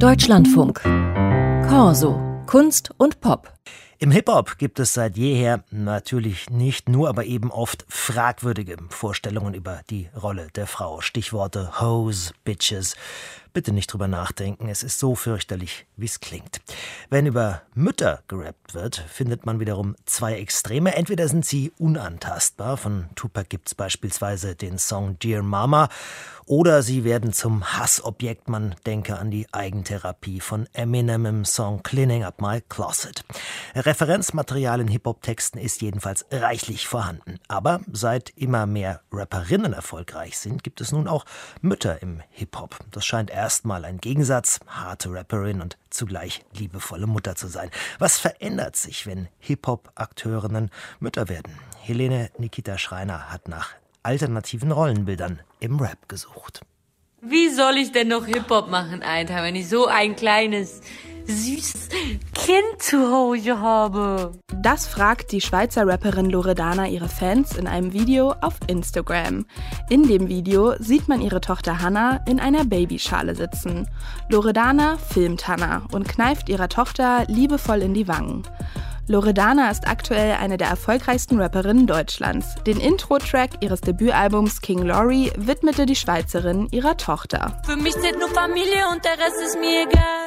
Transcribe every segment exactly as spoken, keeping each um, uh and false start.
Deutschlandfunk. Corso. Kunst und Pop. Im Hip-Hop gibt es seit jeher natürlich nicht nur, aber eben oft fragwürdige Vorstellungen über die Rolle der Frau. Stichworte Hoes, Bitches. Bitte nicht drüber nachdenken, es ist so fürchterlich, wie es klingt. Wenn über Mütter gerappt wird, findet man wiederum zwei Extreme. Entweder sind sie unantastbar, von Tupac gibt's beispielsweise den Song Dear Mama, oder sie werden zum Hassobjekt, man denke an die Eigentherapie von Eminem im Song Cleaning Up My Closet. Referenzmaterial in Hip-Hop-Texten ist jedenfalls reichlich vorhanden. Aber seit immer mehr Rapperinnen erfolgreich sind, gibt es nun auch Mütter im Hip-Hop. Das scheint erstmal ein Gegensatz, harte Rapperin und zugleich liebevolle Mutter zu sein. Was verändert sich, wenn Hip-Hop-Akteurinnen Mütter werden? Helene Nikita Schreiner hat nach alternativen Rollenbildern im Rap gesucht. Wie soll ich denn noch Hip-Hop machen, Alter, wenn ich so ein kleines, süßes Kind zu Hause habe? Das fragt die Schweizer Rapperin Loredana ihre Fans in einem Video auf Instagram. In dem Video sieht man ihre Tochter Hannah in einer Babyschale sitzen. Loredana filmt Hannah und kneift ihrer Tochter liebevoll in die Wangen. Loredana ist aktuell eine der erfolgreichsten Rapperinnen Deutschlands. Den Intro-Track ihres Debütalbums King Glory widmete die Schweizerin ihrer Tochter. Für mich zählt nur Familie und der Rest ist mir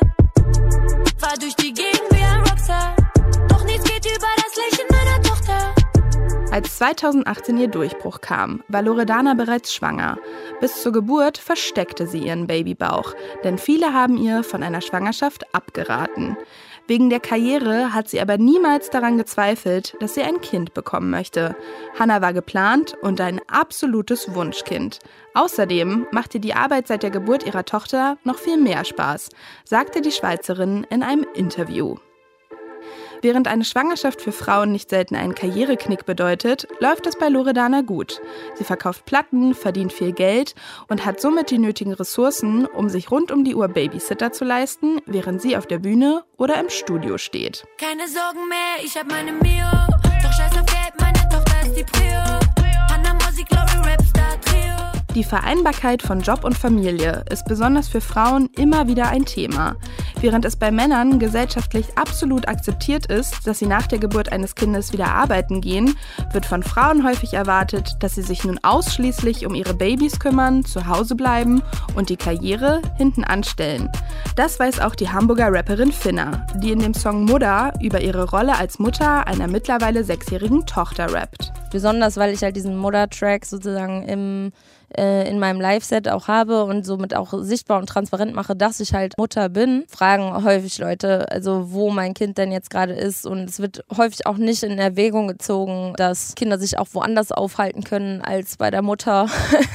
egal. Fahr durch die Gegend wie ein Rockstar, doch nichts geht über das Lächeln meiner Tochter. Als zweitausendachtzehn ihr Durchbruch kam, war Loredana bereits schwanger. Bis zur Geburt versteckte sie ihren Babybauch, denn viele haben ihr von einer Schwangerschaft abgeraten. Wegen der Karriere hat sie aber niemals daran gezweifelt, dass sie ein Kind bekommen möchte. Hannah war geplant und ein absolutes Wunschkind. Außerdem machte die Arbeit seit der Geburt ihrer Tochter noch viel mehr Spaß, sagte die Schweizerin in einem Interview. Während eine Schwangerschaft für Frauen nicht selten einen Karriereknick bedeutet, läuft es bei Loredana gut. Sie verkauft Platten, verdient viel Geld und hat somit die nötigen Ressourcen, um sich rund um die Uhr Babysitter zu leisten, während sie auf der Bühne oder im Studio steht. Keine Sorgen mehr, ich hab meine Mio, doch scheiß auf Geld, meine Tochter ist die Prio. Hannah Musik, Glory, Rapstar, Trio. Die Vereinbarkeit von Job und Familie ist besonders für Frauen immer wieder ein Thema. Während es bei Männern gesellschaftlich absolut akzeptiert ist, dass sie nach der Geburt eines Kindes wieder arbeiten gehen, wird von Frauen häufig erwartet, dass sie sich nun ausschließlich um ihre Babys kümmern, zu Hause bleiben und die Karriere hinten anstellen. Das weiß auch die Hamburger Rapperin Finna, die in dem Song Mutter über ihre Rolle als Mutter einer mittlerweile sechsjährigen Tochter rappt. Besonders, weil ich halt diesen Mutter-Track sozusagen im, äh, in meinem Live-Set auch habe und somit auch sichtbar und transparent mache, dass ich halt Mutter bin, fragen häufig Leute, also wo mein Kind denn jetzt gerade ist. Und es wird häufig auch nicht in Erwägung gezogen, dass Kinder sich auch woanders aufhalten können als bei der Mutter.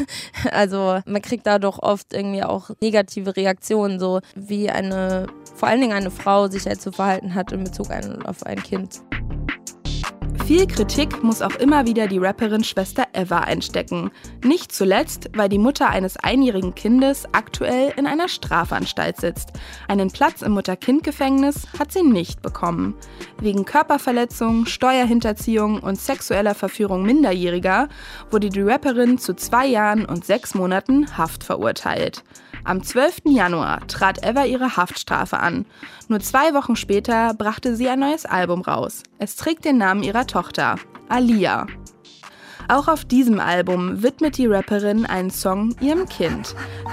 Also man kriegt da doch oft irgendwie auch negative Reaktionen, so wie eine, vor allen Dingen eine Frau sich halt zu verhalten hat in Bezug ein, auf ein Kind. Viel Kritik muss auch immer wieder die Rapperin Schwester Eva einstecken. Nicht zuletzt, weil die Mutter eines einjährigen Kindes aktuell in einer Strafanstalt sitzt. Einen Platz im Mutter-Kind-Gefängnis hat sie nicht bekommen. Wegen Körperverletzung, Steuerhinterziehung und sexueller Verführung Minderjähriger wurde die Rapperin zu zwei Jahren und sechs Monaten Haft verurteilt. Am zwölften Januar trat Eva ihre Haftstrafe an. Nur zwei Wochen später brachte sie ein neues Album raus. Es trägt den Namen ihrer Tochter, Alia. Auch auf diesem Album widmet die Rapperin einen Song ihrem Kind.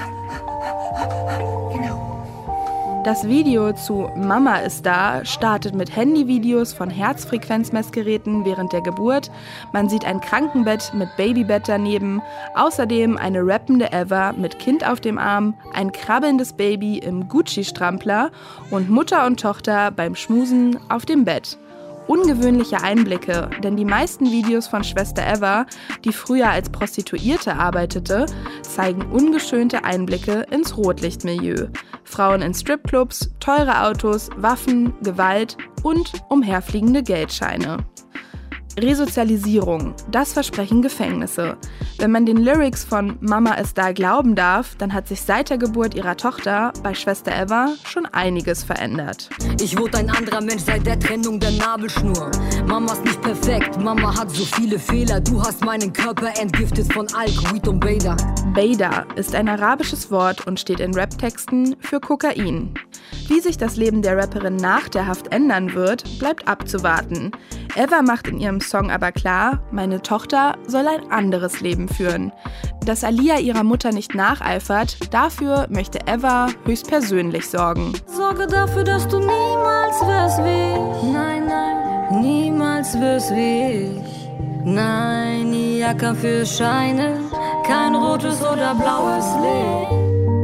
Das Video zu Mama ist da startet mit Handyvideos von Herzfrequenzmessgeräten während der Geburt. Man sieht ein Krankenbett mit Babybett daneben, außerdem eine rappende Eva mit Kind auf dem Arm, ein krabbelndes Baby im Gucci-Strampler und Mutter und Tochter beim Schmusen auf dem Bett. Ungewöhnliche Einblicke, denn die meisten Videos von Schwester Eva, die früher als Prostituierte arbeitete, zeigen ungeschönte Einblicke ins Rotlichtmilieu. Frauen in Stripclubs, teure Autos, Waffen, Gewalt und umherfliegende Geldscheine. Resozialisierung, das versprechen Gefängnisse. Wenn man den Lyrics von Mama ist da glauben darf, dann hat sich seit der Geburt ihrer Tochter bei Schwester Eva schon einiges verändert. Ich wurde ein anderer Mensch seit der Trennung der Nabelschnur. Mama ist nicht perfekt, Mama hat so viele Fehler. Du hast meinen Körper entgiftet von Alk, Weed und Beda. Beda ist ein arabisches Wort und steht in Raptexten für Kokain. Wie sich das Leben der Rapperin nach der Haft ändern wird, bleibt abzuwarten. Eva macht in ihrem Song aber klar, meine Tochter soll ein anderes Leben führen. Dass Aaliyah ihrer Mutter nicht nacheifert, dafür möchte Eva höchstpersönlich sorgen. Sorge dafür, dass du niemals wirst wie ich. Nein, nein, niemals wirst wie ich. Nein, nie Jacke für Scheine, kein rotes oder blaues Licht.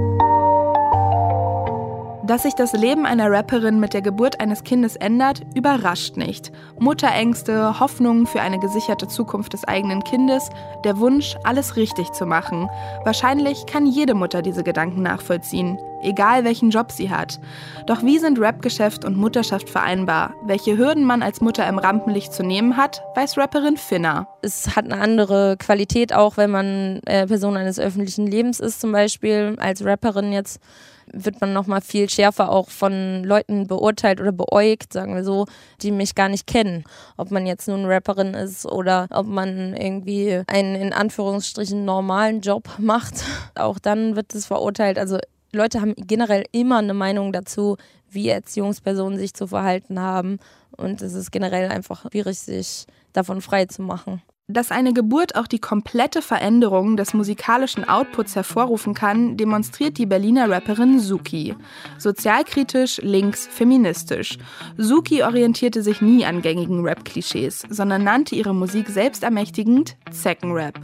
Dass sich das Leben einer Rapperin mit der Geburt eines Kindes ändert, überrascht nicht. Mutterängste, Hoffnungen für eine gesicherte Zukunft des eigenen Kindes, der Wunsch, alles richtig zu machen. Wahrscheinlich kann jede Mutter diese Gedanken nachvollziehen, egal welchen Job sie hat. Doch wie sind Rapgeschäft und Mutterschaft vereinbar? Welche Hürden man als Mutter im Rampenlicht zu nehmen hat, weiß Rapperin Finna. Es hat eine andere Qualität auch, wenn man äh, Person eines öffentlichen Lebens ist zum Beispiel. Als Rapperin jetzt wird man nochmal viel schärfer auch von Leuten beurteilt oder beäugt, sagen wir so, die mich gar nicht kennen. Ob man jetzt nun Rapperin ist oder ob man irgendwie einen in Anführungsstrichen normalen Job macht, auch dann wird es verurteilt. Also Leute haben generell immer eine Meinung dazu, wie Erziehungspersonen sich zu verhalten haben, und es ist generell einfach schwierig, sich davon frei zu machen. Dass eine Geburt auch die komplette Veränderung des musikalischen Outputs hervorrufen kann, demonstriert die Berliner Rapperin Suki. Sozialkritisch, links, feministisch. Suki orientierte sich nie an gängigen Rap-Klischees, sondern nannte ihre Musik selbstermächtigend Zeckenrap.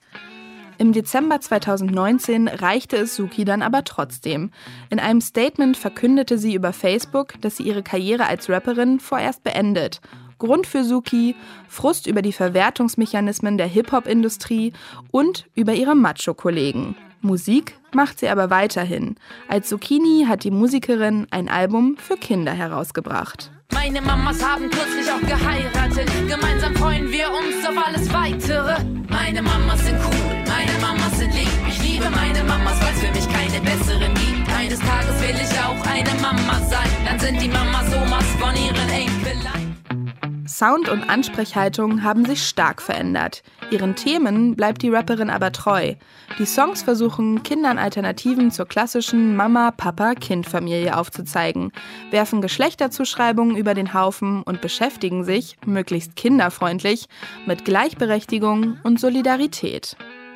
Im Dezember zweitausendneunzehn reichte es Suki dann aber trotzdem. In einem Statement verkündete sie über Facebook, dass sie ihre Karriere als Rapperin vorerst beendet. Grund für Suki: Frust über die Verwertungsmechanismen der Hip-Hop-Industrie und über ihre Macho-Kollegen. Musik macht sie aber weiterhin. Als Zucchini hat die Musikerin ein Album für Kinder herausgebracht. Meine Mamas haben kürzlich auch geheiratet. Gemeinsam freuen wir uns auf alles Weitere. Meine Mamas sind cool, meine Mamas sind lieb. Ich liebe meine Mamas, weil es für mich keine besseren gibt. Eines Tages will ich auch eine Mama sein. Dann sind die Mamas Omas von ihren Enkeleien. Sound und Ansprechhaltung haben sich stark verändert. Ihren Themen bleibt die Rapperin aber treu. Die Songs versuchen, Kindern Alternativen zur klassischen Mama-Papa-Kind-Familie aufzuzeigen, werfen Geschlechterzuschreibungen über den Haufen und beschäftigen sich, möglichst kinderfreundlich, mit Gleichberechtigung und Solidarität.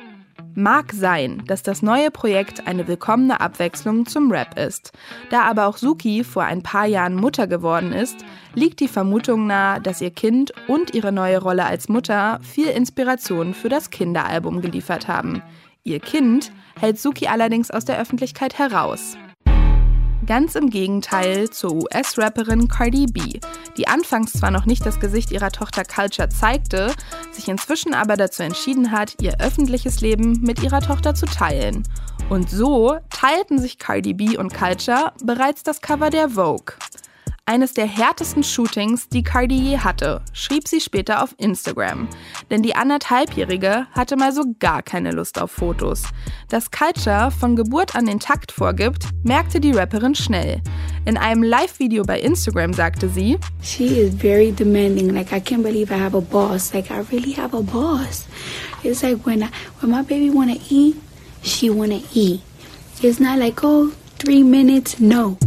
Mag sein, dass das neue Projekt eine willkommene Abwechslung zum Rap ist. Da aber auch Suki vor ein paar Jahren Mutter geworden ist, liegt die Vermutung nahe, dass ihr Kind und ihre neue Rolle als Mutter viel Inspiration für das Kinderalbum geliefert haben. Ihr Kind hält Suki allerdings aus der Öffentlichkeit heraus. Ganz im Gegenteil zur U S-Rapperin Cardi B, die anfangs zwar noch nicht das Gesicht ihrer Tochter Culture zeigte, sich inzwischen aber dazu entschieden hat, ihr öffentliches Leben mit ihrer Tochter zu teilen. Und so teilten sich Cardi B und Culture bereits das Cover der Vogue. Eines der härtesten Shootings, die Cardi je hatte, schrieb sie später auf Instagram. Denn die anderthalbjährige hatte mal so gar keine Lust auf Fotos. Dass Culture von Geburt an den Takt vorgibt, merkte die Rapperin schnell. In einem Live-Video bei Instagram sagte sie: She is very demanding. Like, I can't believe I have a boss. Like, I really have a boss. It's like when, I, when my baby wanna eat, she wanna eat. It's not like, oh, three minutes, no.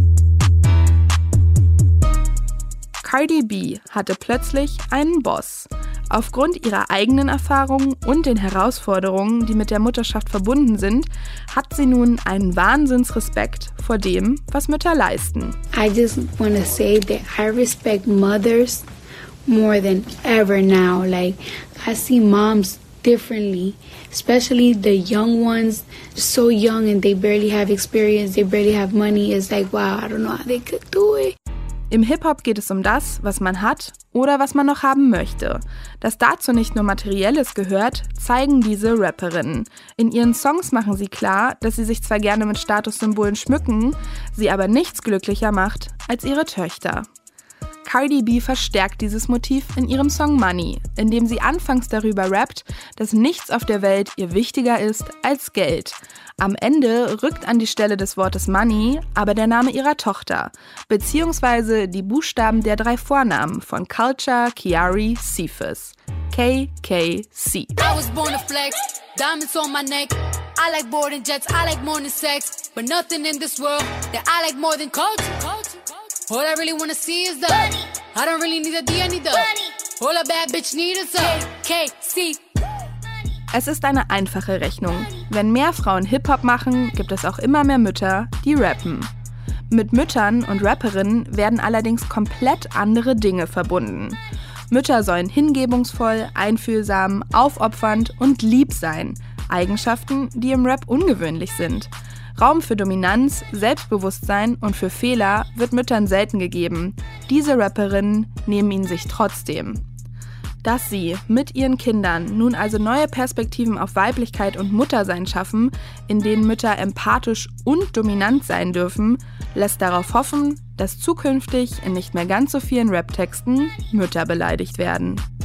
Cardi B hatte plötzlich einen Boss. Aufgrund ihrer eigenen Erfahrungen und den Herausforderungen, die mit der Mutterschaft verbunden sind, hat sie nun einen Wahnsinnsrespekt vor dem, was Mütter leisten. I just want to say that I respect mothers more than ever now. Like, I see moms differently, especially the young ones, so young and they barely have experience, they barely have money. It's like, wow, I don't know how they could do it. Im Hip-Hop geht es um das, was man hat oder was man noch haben möchte. Dass dazu nicht nur Materielles gehört, zeigen diese Rapperinnen. In ihren Songs machen sie klar, dass sie sich zwar gerne mit Statussymbolen schmücken, sie aber nichts glücklicher macht als ihre Töchter. Cardi B verstärkt dieses Motiv in ihrem Song Money, in dem sie anfangs darüber rappt, dass nichts auf der Welt ihr wichtiger ist als Geld. Am Ende rückt an die Stelle des Wortes Money aber der Name ihrer Tochter, beziehungsweise die Buchstaben der drei Vornamen von Culture, Kiari, Cephas. K K C. I was born to flex, diamonds on my neck. I like boarding jets, I like more than sex. But nothing in this world that I like more than culture. All I really wanna see is the money. I don't really need a D, I need the money. All a bad bitch need is a K C. Es ist eine einfache Rechnung. Wenn mehr Frauen Hip-Hop machen, gibt es auch immer mehr Mütter, die rappen. Mit Müttern und Rapperinnen werden allerdings komplett andere Dinge verbunden. Mütter sollen hingebungsvoll, einfühlsam, aufopfernd und lieb sein. Eigenschaften, die im Rap ungewöhnlich sind. Raum für Dominanz, Selbstbewusstsein und für Fehler wird Müttern selten gegeben. Diese Rapperinnen nehmen ihn sich trotzdem. Dass sie mit ihren Kindern nun also neue Perspektiven auf Weiblichkeit und Muttersein schaffen, in denen Mütter empathisch und dominant sein dürfen, lässt darauf hoffen, dass zukünftig in nicht mehr ganz so vielen Rap-Texten Mütter beleidigt werden.